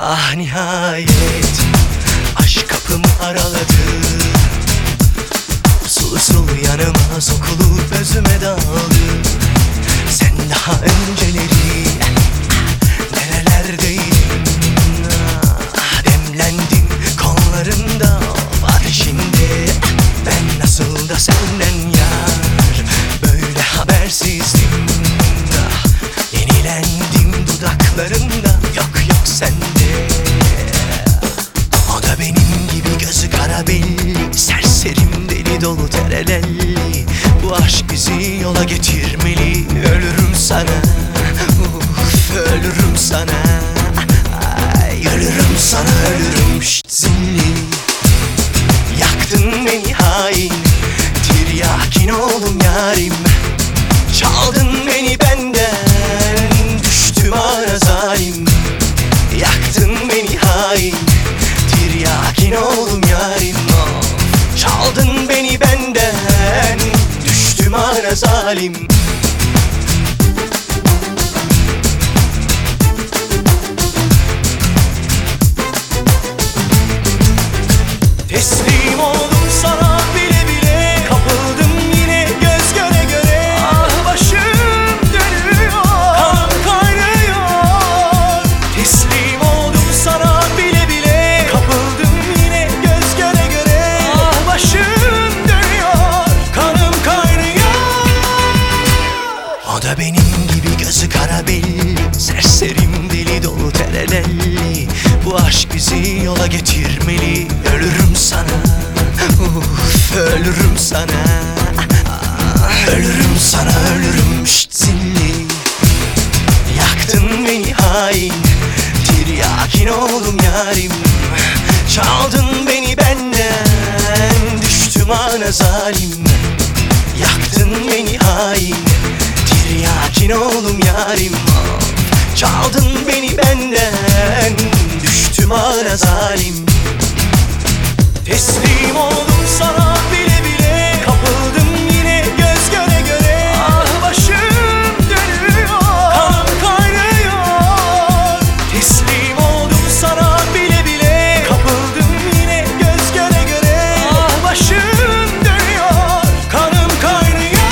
Ah nihayet aşk kapımı araladı. Usul usul yanıma sokulup özüme daldı. Sen daha önceleri nerelerdeydin? Demlendim kollarında var şimdi. Ben nasıl da senden yar böyle habersizdim. Yenilendim dudaklarında, yok yok sende. O da benim gibi gözü kara belli, serserim deli dolu terelelli. Bu aşk bizi yola getirmeli. Ölürüm sana, ölürüm sana. Ay, ölürüm sana, ölürüm şşt zilli. Yaktın beni hain, tiryakin oldum yarim. Çaldın beni benden, düştüm ara zalim. Yaktın beni hain, tiryakin oldum yarim. Çaldın beni benden, düştüm ara zalim. Teslim oldum sana bile bile, kapıldım yine göz göre göre. Ah başım dönüyor, kanım kaynıyor. Teslim oldum sana bile bile, kapıldım yine göz göre göre. Ah başım dönüyor, kanım kaynıyor. O da benim gibi gözü kara belli, serserim deli dolu terelelli. Bu aşk bizi yola getirmeli. Ölürüm sana, ölürüm sana. Ölürüm sana, ölürüm şşt zilli. Yaktın beni hain, tiryakin oldum yarim. Çaldın beni benden, düştüm ana zalim. Yaktın beni hain, tiryakin oldum yarim. Çaldın beni benden, düştüm ana zalim. Teslim oldum sana bile bile, kapıldım yine göz göre göre. Ah başım dönüyor, kanım kaynıyor. Teslim oldum sana bile bile, kapıldım yine göz göre göre. Ah başım dönüyor, kanım kaynıyor.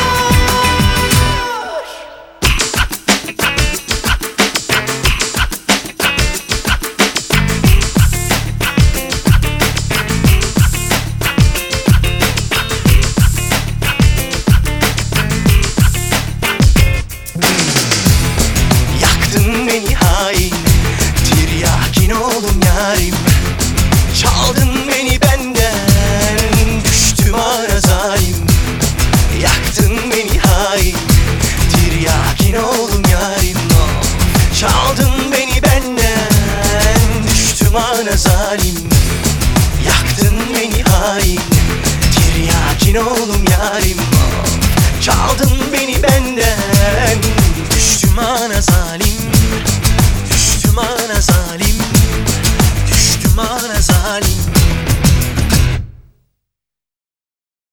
Yaktın beni hain, tiryakin oldum yarim. Çaldın beni benden, düştüm ara zalim. Yaktın beni hain, tiryakin oldum yarim. Çaldın beni benden, düştüm ana zalim.